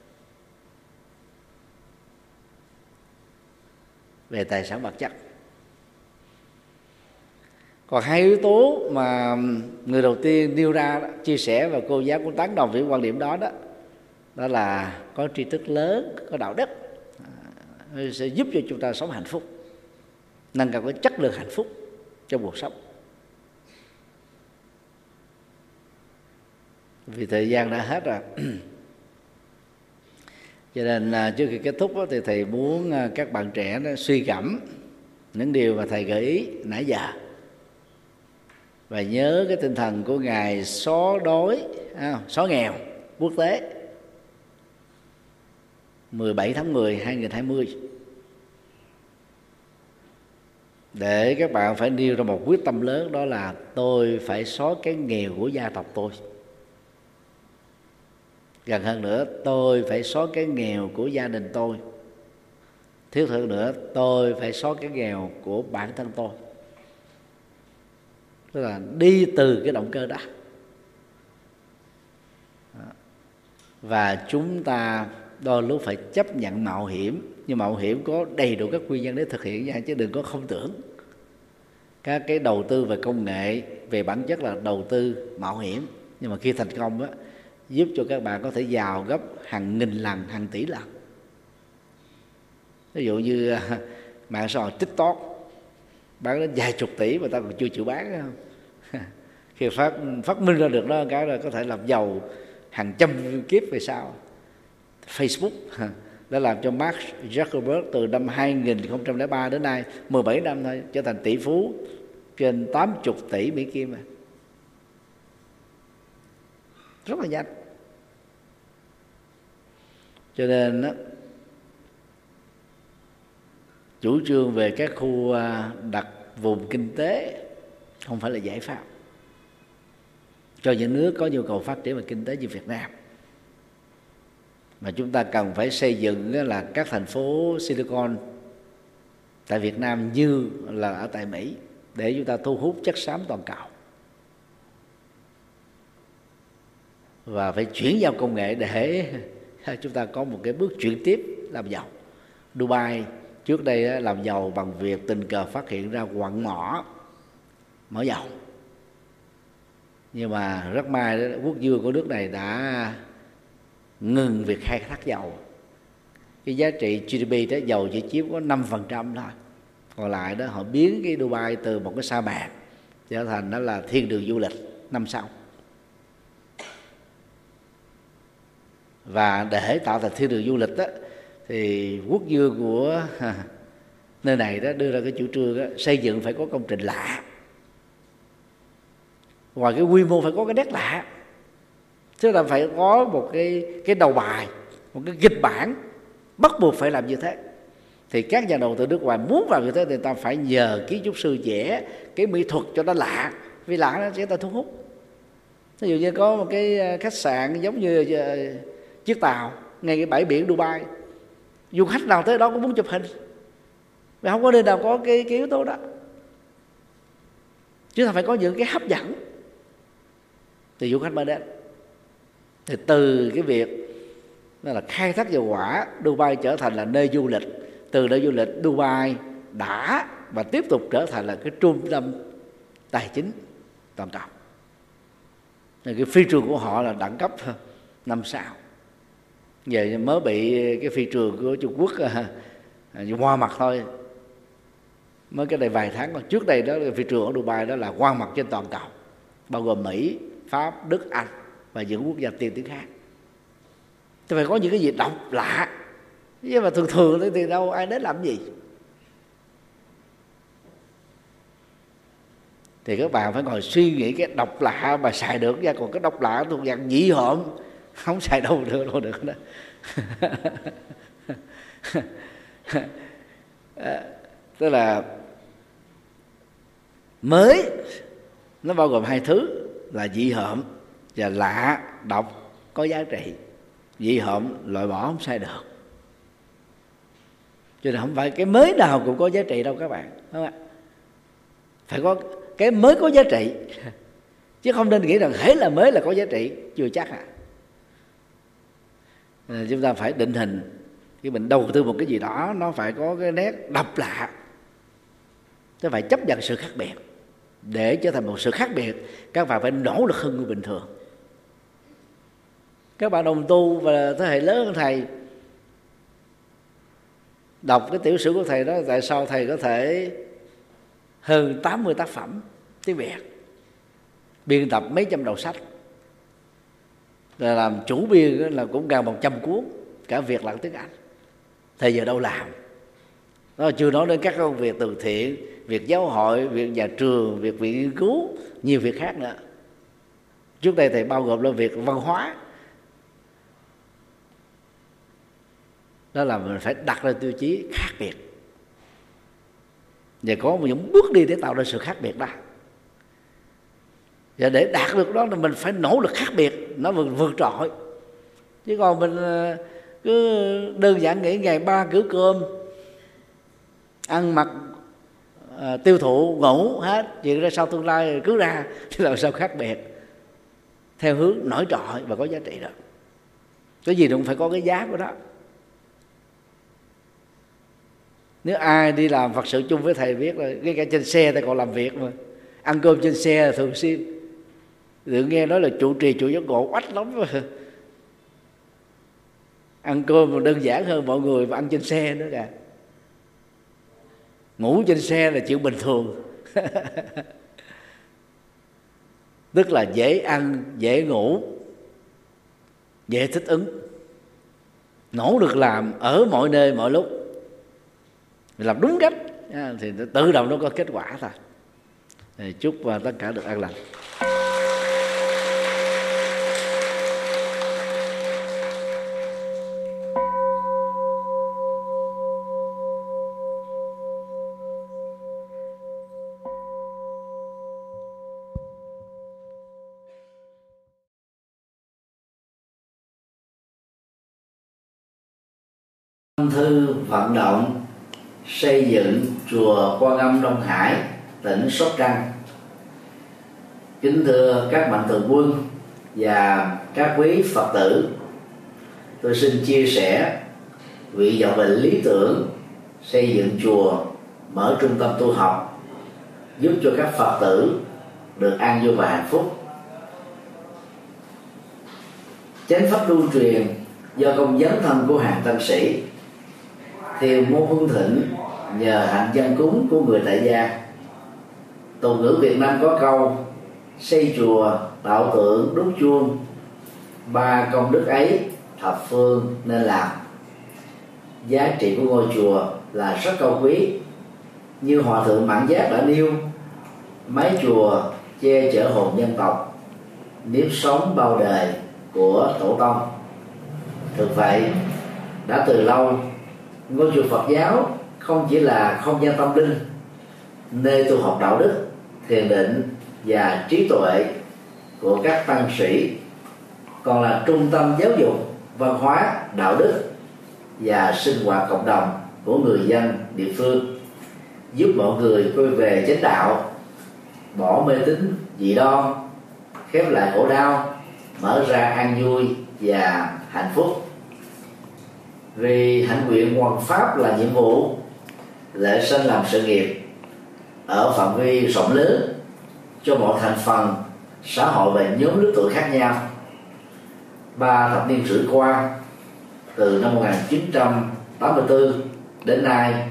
về tài sản vật chất. Còn 2 yếu tố mà người đầu tiên nêu ra, chia sẻ, và cô giáo cũng tán đồng với quan điểm đó, đó là có tri thức lớn, có đạo đức, sẽ giúp cho chúng ta sống hạnh phúc, nâng cao cái chất lượng hạnh phúc trong cuộc sống. Vì thời gian đã hết rồi, cho nên trước khi kết thúc thì thầy muốn các bạn trẻ nó suy gẫm những điều mà thầy gợi ý nãy giờ, và nhớ cái tinh thần của ngày xóa đói, xóa nghèo quốc tế 17 tháng 10 2020, để các bạn phải nêu ra một quyết tâm lớn, đó là tôi phải xóa cái nghèo của gia tộc tôi. Gần hơn nữa, tôi phải xóa cái nghèo của gia đình tôi. Thiết thực nữa, tôi phải xóa cái nghèo của bản thân tôi. Tức là đi từ cái động cơ đó. Và chúng ta đôi lúc phải chấp nhận mạo hiểm, nhưng mạo hiểm có đầy đủ các nguyên nhân để thực hiện nha, chứ đừng có không tưởng. Các cái đầu tư về công nghệ về bản chất là đầu tư mạo hiểm, nhưng mà khi thành công á, giúp cho các bạn có thể giàu gấp hàng nghìn lần, hàng tỷ lần. Ví dụ như mạng xã hội TikTok bán đến vài chục tỷ mà ta còn chưa chịu bán, không? Khi phát minh ra được đó, cái là có thể làm giàu hàng trăm kiếp về sau. Facebook đã làm cho Mark Zuckerberg từ năm 2003 đến nay 17 năm thôi trở thành tỷ phú trên 80 tỷ Mỹ Kim, rất là nhanh. Cho nên đó, chủ trương về các khu đặc vùng kinh tế không phải là giải pháp cho những nước có nhu cầu phát triển về kinh tế như Việt Nam, mà chúng ta cần phải xây dựng là các thành phố Silicon tại Việt Nam như là ở tại Mỹ, để chúng ta thu hút chất xám toàn cầu, và phải chuyển giao công nghệ để chúng ta có một cái bước chuyển tiếp làm giàu. Dubai trước đây làm giàu bằng việc tình cờ phát hiện ra quặng mỏ dầu, nhưng mà rất may quốc vương của nước này đã ngừng việc khai thác dầu. Cái giá trị GDP đó dầu chỉ chiếm có 5% thôi, còn lại đó họ biến cái Dubai từ một cái sa mạc trở thành đó là thiên đường du lịch năm sau. Và để tạo thành thiên đường du lịch đó, thì quốc vương của nơi này đó đưa ra cái chủ trương đó, xây dựng phải có công trình lạ, ngoài cái quy mô phải có cái nét lạ. Tức là phải có một cái đầu bài, một cái kịch bản bắt buộc phải làm như thế. Thì các nhà đầu tư nước ngoài muốn vào như thế thì ta phải nhờ kiến trúc sư vẽ cái mỹ thuật cho nó lạ, vì lạ nó sẽ ta thu hút. Ví dụ như có một cái khách sạn giống như chiếc tàu ngay cái bãi biển Dubai, du khách nào tới đó cũng muốn chụp hình, mà không có nơi nào có cái yếu tố đó. Chứ ta phải có những cái hấp dẫn thì du khách mới đến. Thì từ cái việc đó là khai thác dầu hỏa, Dubai trở thành là nơi du lịch. Từ nơi du lịch, Dubai đã và tiếp tục trở thành là cái trung tâm tài chính toàn cầu. Cái phi trường của họ là đẳng cấp 5 sao. Giờ mới bị cái phi trường của Trung Quốc qua mặt thôi. Mới cái này vài tháng, còn trước đây đó phi trường ở Dubai đó là qua mặt trên toàn cầu, bao gồm Mỹ, Pháp, Đức, Anh và những quốc gia tiên tiến khác. Thì phải có những cái gì độc lạ, nhưng mà thường thì đâu ai đến làm gì. Thì các bạn phải ngồi suy nghĩ cái độc lạ mà xài được nha, còn cái độc lạ thuộc dạng dị hợm không xài đâu được đó. Tức là mới nó bao gồm hai thứ là dị hợm và lạ, độc, có giá trị. Dị hợm loại bỏ không sai được, cho nên không phải cái mới nào cũng có giá trị đâu các bạn, đúng không ạ? Phải có cái mới có giá trị, chứ không nên nghĩ rằng hễ là mới là có giá trị, chưa chắc chúng ta phải định hình khi mình đầu tư một cái gì đó nó phải có cái nét độc lạ, chứ phải chấp nhận sự khác biệt. Để trở thành một sự khác biệt, các bạn phải nỗ lực hơn người bình thường. Các bạn đồng tu và thế hệ lớn hơn thầy đọc cái tiểu sử của thầy đó, tại sao thầy có thể hơn 80 tác phẩm tiếng Việt, biên tập mấy trăm đầu sách, là làm chủ biên là cũng gần 100 cuốn, cả Việt lẫn tiếng Anh. Thầy giờ đâu làm? Nó chưa nói đến các công việc từ thiện, việc giáo hội, việc nhà trường, việc viện nghiên cứu, nhiều việc khác nữa. Trước đây thầy bao gồm là việc văn hóa. Đó là mình phải đặt ra tiêu chí khác biệt và có những bước đi để tạo ra sự khác biệt đó. Và để đạt được đó là mình phải nỗ lực khác biệt, nó vượt trội. Chứ còn mình cứ đơn giản nghĩ ngày 3 bữa cơm, ăn mặc tiêu thụ ngủ hết, chuyện ra sau tương lai cứ ra thì làm sao khác biệt theo hướng nổi trội và có giá trị đó. Cái gì cũng phải có cái giá của đó. Nếu ai đi làm Phật sự chung với thầy biết là ngay cả trên xe thầy còn làm việc mà, ăn cơm trên xe là thường xuyên. Tự nghe nói là trụ trì trụ giác ngộ oách lắm mà. Ăn cơm còn đơn giản hơn mọi người mà ăn trên xe nữa kìa. Ngủ trên xe là chuyện bình thường. Tức là dễ ăn, dễ ngủ, dễ thích ứng, nỗ lực làm ở mọi nơi mọi lúc, làm đúng cách thì tự động nó có kết quả thôi. Thì chúc tất cả được an lành. Thư vận động xây dựng chùa Quan Âm Đông Hải, tỉnh Sóc Trăng. Kính thưa các mạnh thường quân và các quý Phật tử, tôi xin chia sẻ vị vọng bệnh lý tưởng xây dựng chùa, mở trung tâm tu học, giúp cho các Phật tử được an vui và hạnh phúc. Chánh pháp lưu truyền do công dấn thân của hàng tăng sĩ, Thiều môn hưng thịnh nhờ hạnh dân cúng của người tại gia. Tục ngữ Việt Nam có câu xây chùa, tạo tượng, đúc chuông, 3 công đức ấy thập phương nên làm. Giá trị của ngôi chùa là rất cao quý. Như Hòa thượng Mãn Giác đã nêu, mái chùa che chở hồn dân tộc, nếp sống bao đời của tổ tông. Thực vậy, đã từ lâu, ngôi chùa Phật giáo không chỉ là không gian tâm linh, nơi tu học đạo đức, thiền định và trí tuệ của các tăng sĩ, còn là trung tâm giáo dục, văn hóa, đạo đức và sinh hoạt cộng đồng của người dân địa phương, giúp mọi người quay về chánh đạo, bỏ mê tín dị đoan, khép lại khổ đau, mở ra an vui và hạnh phúc. Vì hạnh nguyện hoằng pháp là nhiệm vụ, lễ sanh làm sự nghiệp ở phạm vi rộng lớn cho mọi thành phần xã hội và nhóm lứa tuổi khác nhau. 3 thập niên rưỡi qua, từ năm 1984 đến nay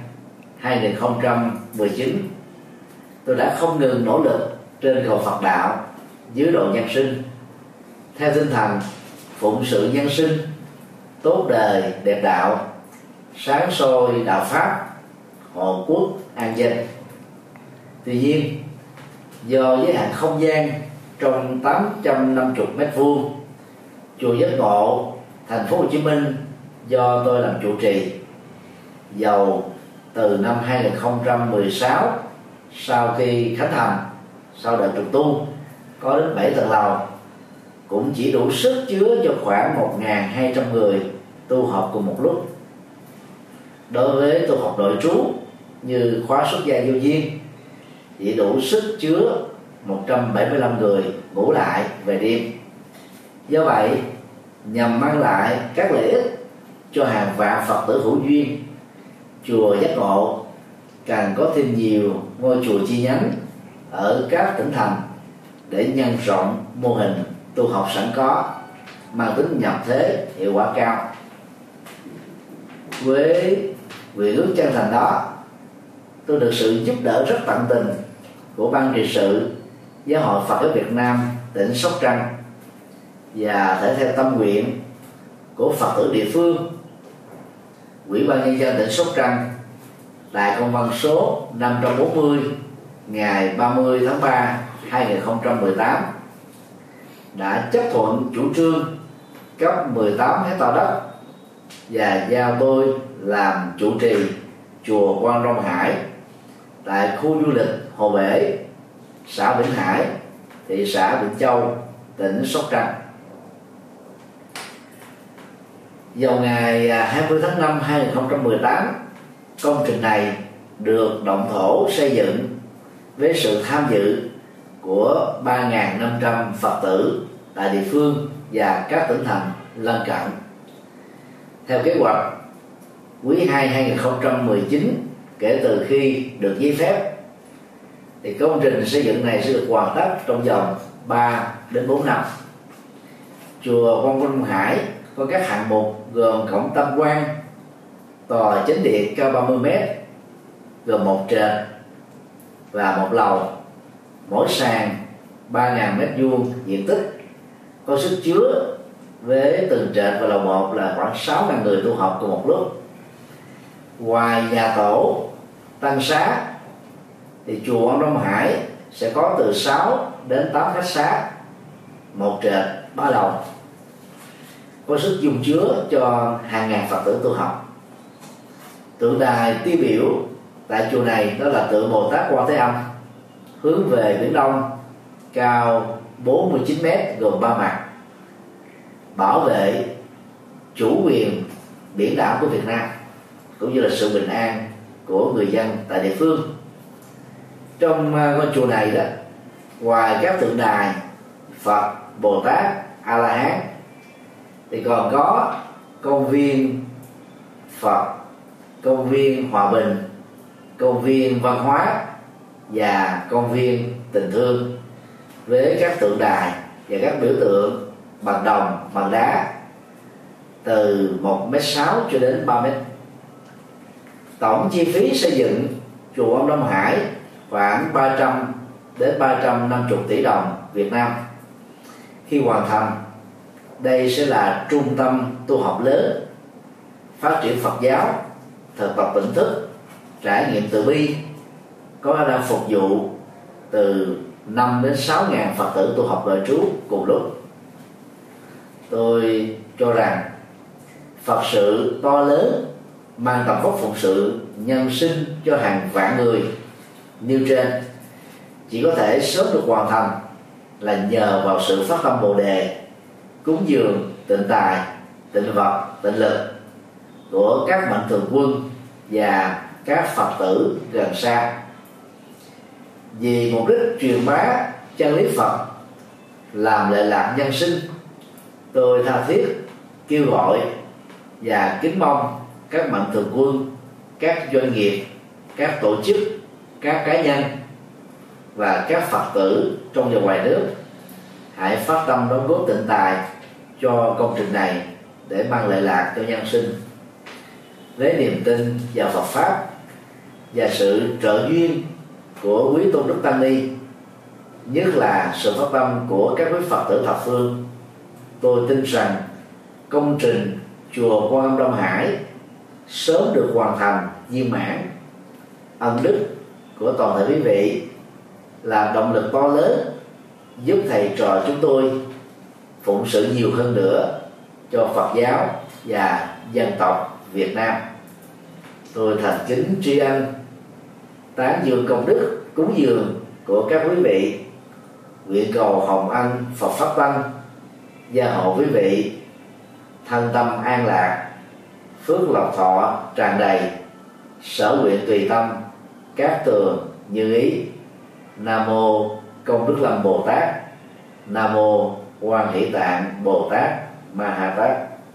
2019, tôi đã không ngừng nỗ lực trên cầu Phật đạo dưới độ nhân sinh, theo tinh thần phụng sự nhân sinh, tốt đời đẹp đạo, sáng soi đạo pháp, hộ quốc an dân. Tuy nhiên, do giới hạn không gian trong 850 m², chùa Giác Ngộ, thành phố Hồ Chí Minh do tôi làm trụ trì, dầu từ năm 2016 sau khi khánh thành, sau đợt trùng tu có đến 7 tầng lầu, cũng chỉ đủ sức chứa cho khoảng 1.200 người tu học cùng một lúc. Đối với tu học nội trú như khóa xuất gia vô duyên, chỉ đủ sức chứa 175 người ngủ lại về đêm. Do vậy, nhằm mang lại các lợi ích cho hàng vạn Phật tử hữu duyên, chùa Giác Ngộ càng có thêm nhiều ngôi chùa chi nhánh ở các tỉnh thành để nhân rộng mô hình tu học sẵn có, mang tính nhập thế, hiệu quả cao. Với nguyện ước chân thành đó, tôi được sự giúp đỡ rất tận tình của ban trị sự Giáo hội Phật giáo Việt Nam tỉnh Sóc Trăng, và thể theo tâm nguyện của Phật tử địa phương, Ủy ban nhân dân tỉnh Sóc Trăng tại công văn số 540 ngày 30 tháng 3 2018 đã chấp thuận chủ trương cấp 18 hectare đất và giao tôi làm chủ trì chùa Quan Long Hải tại khu du lịch Hồ Bể, xã Vĩnh Hải, thị xã Vĩnh Châu, tỉnh Sóc Trăng. Vào ngày 20 tháng 5 2018, công trình này được động thổ xây dựng với sự tham dự của 3.500 Phật tử tại địa phương và các tỉnh thành lân cận. Theo kế hoạch, quý 2 2019, kể từ khi được giấy phép, thì công trình xây dựng này sẽ được hoàn tất trong vòng 3 đến 4 năm. Chùa Quan Long Hải có các hạng mục gồm cổng tam quan, tòa chánh điện cao 30 m, gồm một trệt và một lầu, mỗi sàn 3.000 m² diện tích, có sức chứa với từng trệt và lầu 1 là khoảng 6.000 người tu học cùng một lúc. Ngoài nhà tổ, tăng xá, thì chùa Quan Long Hải sẽ có từ 6 đến 8 khách xá, một trệt 3 lầu, có sức dung chứa cho hàng ngàn Phật tử tu học. Tượng đài tiêu biểu tại chùa này đó là tượng Bồ Tát Quan Thế Âm, hướng về biển đông, cao 49 m, gồm 3 mặt, bảo vệ chủ quyền biển đảo của Việt Nam cũng như là sự bình an của người dân tại địa phương. Trong ngôi chùa này đó, ngoài các tượng đài Phật, Bồ Tát, A La Hán, thì còn có công viên Phật, công viên hòa bình, công viên văn hóa và công viên tình thương, với các tượng đài và các biểu tượng bằng đồng, bằng đá từ 1,6 m cho đến 3 m. Tổng chi phí xây dựng chùa Quan Long Hải khoảng 300 đến 350 tỷ đồng Việt Nam. Khi hoàn thành, đây sẽ là trung tâm tu học lớn, phát triển Phật giáo, thực tập tỉnh thức, trải nghiệm từ bi, có khả năng phục vụ từ 5 đến 6.000 Phật tử tu học nội trú cùng lúc. tôi cho rằng Phật sự to lớn mang tầm vóc phụng sự nhân sinh cho hàng vạn người nêu trên chỉ có thể sớm được hoàn thành là nhờ vào sự phát tâm Bồ đề, cúng dường tịnh tài, tịnh vật, tịnh lực của các mạnh thường quân và các Phật tử gần xa. Vì mục đích truyền bá chân lý Phật, làm lệ lạc nhân sinh, tôi tha thiết kêu gọi và kính mong các mạnh thường quân, các doanh nghiệp, các tổ chức, các cá nhân và các Phật tử trong và ngoài nước hãy phát tâm đóng góp tịnh tài cho công trình này để mang lệ lạc cho nhân sinh. Lấy niềm tin vào Phật pháp và sự trợ duyên của quý tôn đức tăng ni, nhất là sự phát tâm của các quý Phật tử thập phương, tôi tin rằng công trình chùa Quan Âm Đông Hải sớm được hoàn thành viên mãn. Ân đức của toàn thể quý vị là động lực to lớn giúp thầy trò chúng tôi phụng sự nhiều hơn nữa cho Phật giáo và dân tộc Việt Nam. Tôi thành kính tri ân, tán dương công đức cúng dường của các quý vị, nguyện cầu hồng ân Phật pháp tăng gia hộ quý vị thân tâm an lạc, phước lộc thọ tràn đầy, sở nguyện tùy tâm, cát tường như ý. Nam mô Công Đức Lâm Bồ Tát. Nam mô Quan Hỷ Tạng Bồ Tát Ma Ha Tát.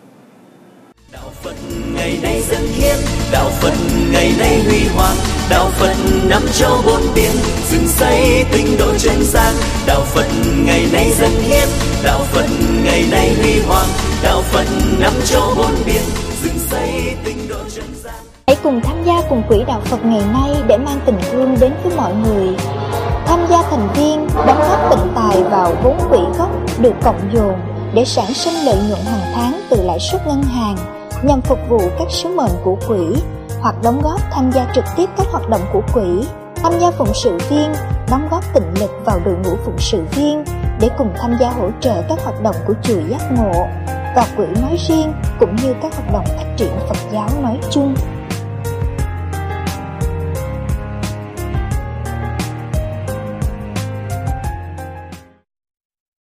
Đạo Phật ngày nay dân hiến, đạo Phật ngày nay huy hoàng, đạo Phật năm châu bốn biển, dựng xây tinh độ chân gian. Đạo Phật ngày nay dân hiến, đạo Phật ngày nay huy hoàng, đạo Phật năm châu bốn biển, dựng xây tinh độ chân gian. Hãy cùng tham gia cùng quỹ đạo Phật ngày nay để mang tình thương đến với mọi người. Tham gia thành viên, đóng góp tịnh tài vào vốn quỹ gốc được cộng dồn để sản sinh lợi nhuận hàng tháng từ lãi suất ngân hàng nhằm phục vụ các sứ mệnh của quỹ, hoặc đóng góp tham gia trực tiếp các hoạt động của quỹ, tham gia phụng sự viên, đóng góp tịnh lực vào đội ngũ phụng sự viên để cùng tham gia hỗ trợ các hoạt động của chùa Giác Ngộ và quỹ nói riêng, cũng như các hoạt động phát triển Phật giáo nói chung.